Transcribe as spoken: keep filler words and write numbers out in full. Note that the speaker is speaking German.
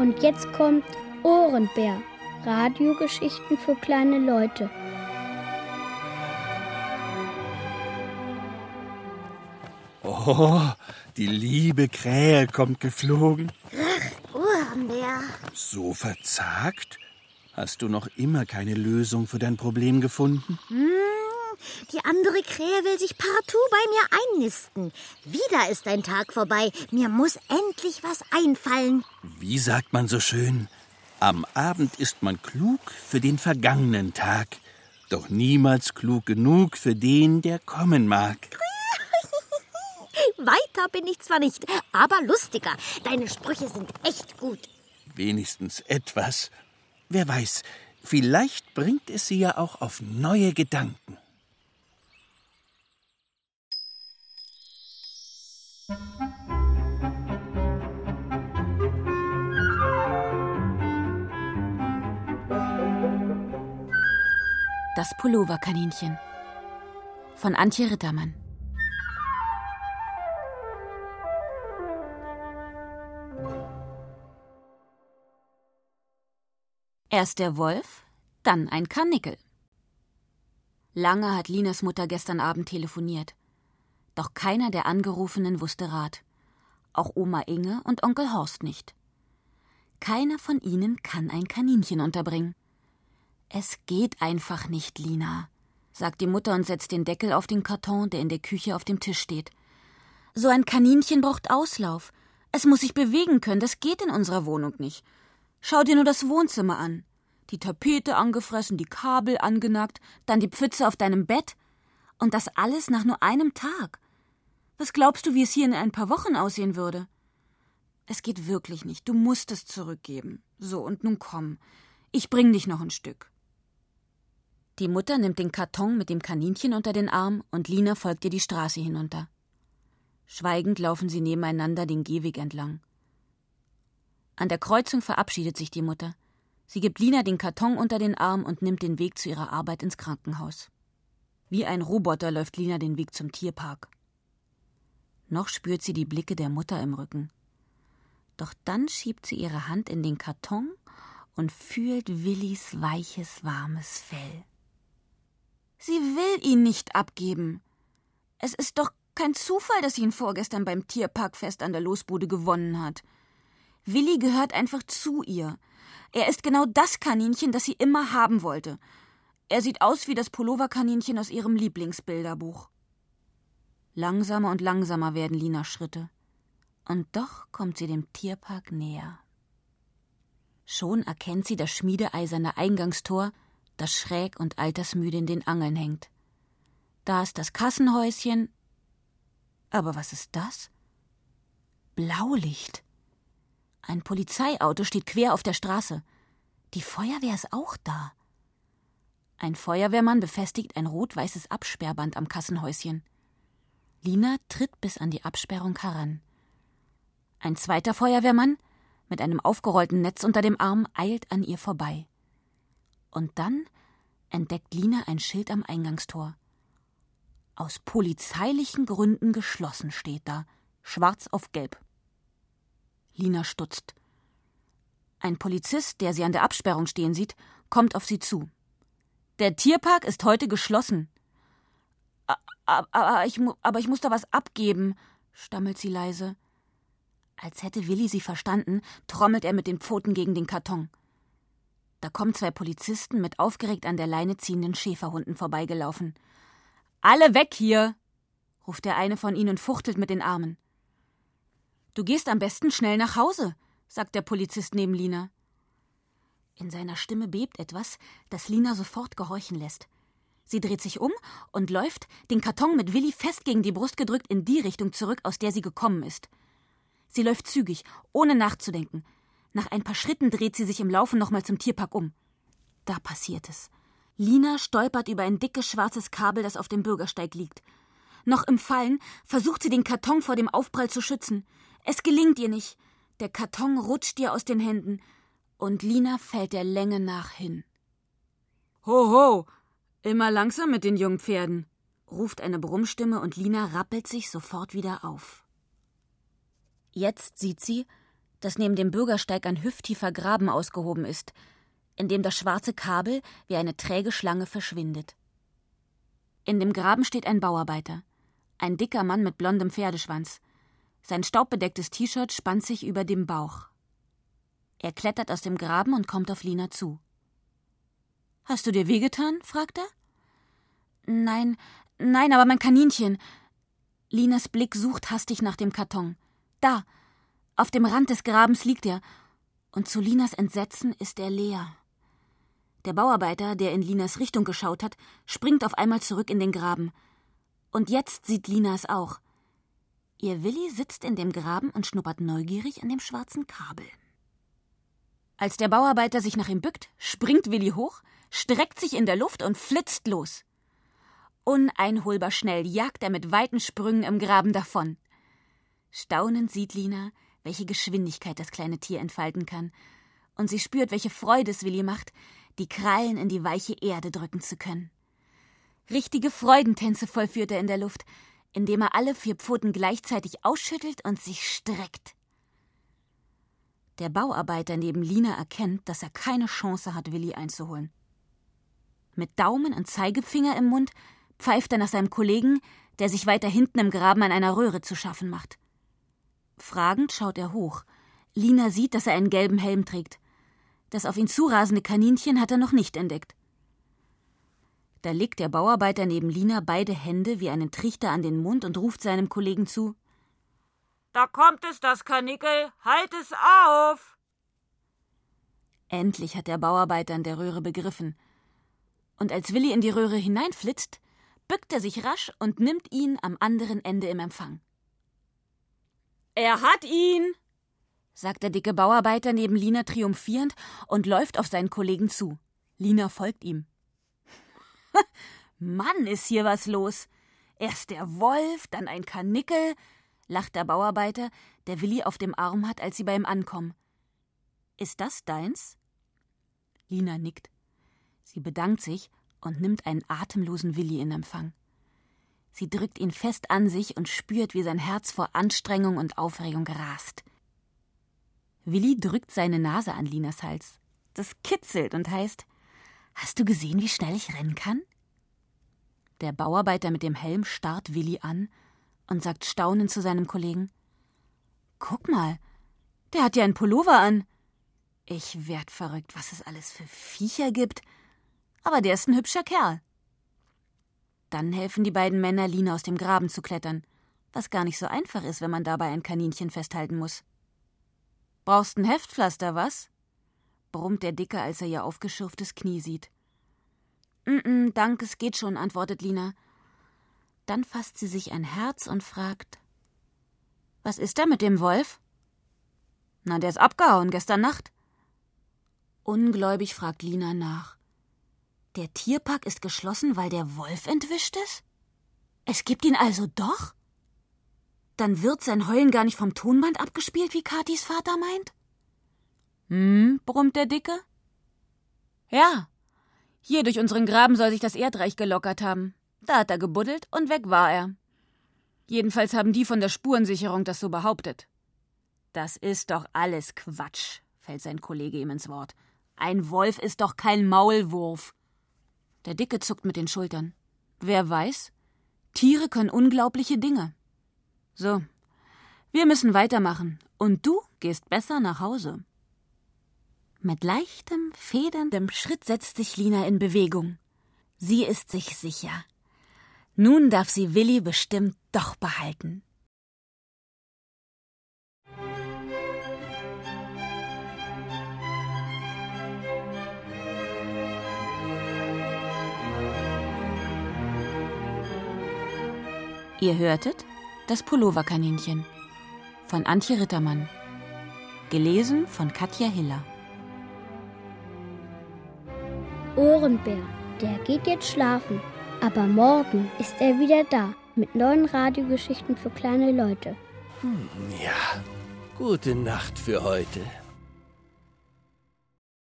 Und jetzt kommt Ohrenbär. Radiogeschichten für kleine Leute. Oh, die liebe Krähe kommt geflogen. Ach, Ohrenbär. So verzagt? Hast du noch immer keine Lösung für dein Problem gefunden? Hm, die andere Krähe will sich partout bei mir einnisten. Wieder ist ein Tag vorbei. Mir muss endlich was einfallen. Wie sagt man so schön? Am Abend ist man klug für den vergangenen Tag, doch niemals klug genug für den, der kommen mag. Weiter bin ich zwar nicht, aber lustiger. Deine Sprüche sind echt gut. Wenigstens etwas. Wer weiß, vielleicht bringt es sie ja auch auf neue Gedanken. Das Pulloverkaninchen von Antje Rittermann. Erst der Wolf, dann ein Karnickel. Lange hat Linas Mutter gestern Abend telefoniert. Doch keiner der Angerufenen wusste Rat. Auch Oma Inge und Onkel Horst nicht. Keiner von ihnen kann ein Kaninchen unterbringen. Es geht einfach nicht, Lina, sagt die Mutter und setzt den Deckel auf den Karton, der in der Küche auf dem Tisch steht. So ein Kaninchen braucht Auslauf. Es muss sich bewegen können, das geht in unserer Wohnung nicht. Schau dir nur das Wohnzimmer an. Die Tapete angefressen, die Kabel angenagt, dann die Pfütze auf deinem Bett. Und das alles nach nur einem Tag. Was glaubst du, wie es hier in ein paar Wochen aussehen würde? Es geht wirklich nicht. Du musst es zurückgeben. So, und nun komm. Ich bring dich noch ein Stück. Die Mutter nimmt den Karton mit dem Kaninchen unter den Arm und Lina folgt ihr die Straße hinunter. Schweigend laufen sie nebeneinander den Gehweg entlang. An der Kreuzung verabschiedet sich die Mutter. Sie gibt Lina den Karton unter den Arm und nimmt den Weg zu ihrer Arbeit ins Krankenhaus. Wie ein Roboter läuft Lina den Weg zum Tierpark. Noch spürt sie die Blicke der Mutter im Rücken. Doch dann schiebt sie ihre Hand in den Karton und fühlt Willis weiches, warmes Fell. Sie will ihn nicht abgeben. Es ist doch kein Zufall, dass sie ihn vorgestern beim Tierparkfest an der Losbude gewonnen hat. Willi gehört einfach zu ihr. Er ist genau das Kaninchen, das sie immer haben wollte. Er sieht aus wie das Pulloverkaninchen aus ihrem Lieblingsbilderbuch. Langsamer und langsamer werden Linas Schritte. Und doch kommt sie dem Tierpark näher. Schon erkennt sie das schmiedeeiserne Eingangstor, das schräg und altersmüde in den Angeln hängt. Da ist das Kassenhäuschen. Aber was ist das? Blaulicht. Ein Polizeiauto steht quer auf der Straße. Die Feuerwehr ist auch da. Ein Feuerwehrmann befestigt ein rot-weißes Absperrband am Kassenhäuschen. Lina tritt bis an die Absperrung heran. Ein zweiter Feuerwehrmann mit einem aufgerollten Netz unter dem Arm eilt an ihr vorbei. Und dann entdeckt Lina ein Schild am Eingangstor. Aus polizeilichen Gründen geschlossen steht da, schwarz auf gelb. Lina stutzt. Ein Polizist, der sie an der Absperrung stehen sieht, kommt auf sie zu. Der Tierpark ist heute geschlossen. Aber ich, aber ich muss da was abgeben, stammelt sie leise. Als hätte Willi sie verstanden, trommelt er mit den Pfoten gegen den Karton. Da kommen zwei Polizisten mit aufgeregt an der Leine ziehenden Schäferhunden vorbeigelaufen. »Alle weg hier«, ruft der eine von ihnen und fuchtelt mit den Armen. »Du gehst am besten schnell nach Hause«, sagt der Polizist neben Lina. In seiner Stimme bebt etwas, das Lina sofort gehorchen lässt. Sie dreht sich um und läuft, den Karton mit Willi fest gegen die Brust gedrückt, in die Richtung zurück, aus der sie gekommen ist. Sie läuft zügig, ohne nachzudenken. Nach ein paar Schritten dreht sie sich im Laufen nochmal zum Tierpark um. Da passiert es. Lina stolpert über ein dickes schwarzes Kabel, das auf dem Bürgersteig liegt. Noch im Fallen versucht sie, den Karton vor dem Aufprall zu schützen. Es gelingt ihr nicht. Der Karton rutscht ihr aus den Händen und Lina fällt der Länge nach hin. »Ho, ho! Immer langsam mit den jungen Pferden«, ruft eine Brummstimme und Lina rappelt sich sofort wieder auf. Jetzt sieht sie, dass neben dem Bürgersteig ein hüfttiefer Graben ausgehoben ist, in dem das schwarze Kabel wie eine träge Schlange verschwindet. In dem Graben steht ein Bauarbeiter, ein dicker Mann mit blondem Pferdeschwanz. Sein staubbedecktes T-Shirt spannt sich über dem Bauch. Er klettert aus dem Graben und kommt auf Lina zu. »Hast du dir wehgetan?« fragt er. »Nein, nein, aber mein Kaninchen.« Linas Blick sucht hastig nach dem Karton. Da, auf dem Rand des Grabens liegt er, und zu Linas Entsetzen ist er leer. Der Bauarbeiter, der in Linas Richtung geschaut hat, springt auf einmal zurück in den Graben. Und jetzt sieht Lina es auch. Ihr Willi sitzt in dem Graben und schnuppert neugierig an dem schwarzen Kabel. Als der Bauarbeiter sich nach ihm bückt, springt Willi hoch, streckt sich in der Luft und flitzt los. Uneinholbar schnell jagt er mit weiten Sprüngen im Graben davon. Staunend sieht Lina, welche Geschwindigkeit das kleine Tier entfalten kann. Und sie spürt, welche Freude es Willi macht, die Krallen in die weiche Erde drücken zu können. Richtige Freudentänze vollführt er in der Luft, indem er alle vier Pfoten gleichzeitig ausschüttelt und sich streckt. Der Bauarbeiter neben Lina erkennt, dass er keine Chance hat, Willi einzuholen. Mit Daumen und Zeigefinger im Mund pfeift er nach seinem Kollegen, der sich weiter hinten im Graben an einer Röhre zu schaffen macht. Fragend schaut er hoch. Lina sieht, dass er einen gelben Helm trägt. Das auf ihn zurasende Kaninchen hat er noch nicht entdeckt. Da legt der Bauarbeiter neben Lina beide Hände wie einen Trichter an den Mund und ruft seinem Kollegen zu: »Da kommt es, das Karnickel! Halt es auf!« Endlich hat der Bauarbeiter in der Röhre begriffen. Und als Willi in die Röhre hineinflitzt, bückt er sich rasch und nimmt ihn am anderen Ende im Empfang. »Er hat ihn!« sagt der dicke Bauarbeiter neben Lina triumphierend und läuft auf seinen Kollegen zu. Lina folgt ihm. »Mann, ist hier was los! Erst der Wolf, dann ein Karnickel«, lacht der Bauarbeiter, der Willi auf dem Arm hat, als sie bei ihm ankommen. »Ist das deins?« Lina nickt. Sie bedankt sich und nimmt einen atemlosen Willi in Empfang. Sie drückt ihn fest an sich und spürt, wie sein Herz vor Anstrengung und Aufregung rast. Willi drückt seine Nase an Linas Hals. Das kitzelt und heißt: »Hast du gesehen, wie schnell ich rennen kann?« Der Bauarbeiter mit dem Helm starrt Willi an und sagt staunend zu seinem Kollegen: »Guck mal, der hat ja einen Pullover an. Ich werd verrückt, was es alles für Viecher gibt. Aber der ist ein hübscher Kerl.« Dann helfen die beiden Männer, Lina aus dem Graben zu klettern, was gar nicht so einfach ist, wenn man dabei ein Kaninchen festhalten muss. »Brauchst ein Heftpflaster, was?« brummt der Dicke, als er ihr aufgeschürftes Knie sieht. »Mm-mm, danke, es geht schon«, antwortet Lina. Dann fasst sie sich ein Herz und fragt: »Was ist da mit dem Wolf?« »Na, der ist abgehauen, gestern Nacht.« Ungläubig fragt Lina nach. »Der Tierpark ist geschlossen, weil der Wolf entwischt ist? Es gibt ihn also doch? Dann wird sein Heulen gar nicht vom Tonband abgespielt, wie Katis Vater meint?« »Hm«, brummt der Dicke. »Ja, hier durch unseren Graben soll sich das Erdreich gelockert haben. Da hat er gebuddelt und weg war er. Jedenfalls haben die von der Spurensicherung das so behauptet.« »Das ist doch alles Quatsch«, fällt sein Kollege ihm ins Wort. »Ein Wolf ist doch kein Maulwurf.« Der Dicke zuckt mit den Schultern. »Wer weiß? Tiere können unglaubliche Dinge. So, wir müssen weitermachen. Und du gehst besser nach Hause.« Mit leichtem, federndem Schritt setzt sich Lina in Bewegung. Sie ist sich sicher. Nun darf sie Willi bestimmt doch behalten. Ihr hörtet Das Pulloverkaninchen von Antje Rittermann. Gelesen von Katja Hiller. Ohrenbär, der geht jetzt schlafen. Aber morgen ist er wieder da mit neuen Radiogeschichten für kleine Leute. Hm, ja, gute Nacht für heute.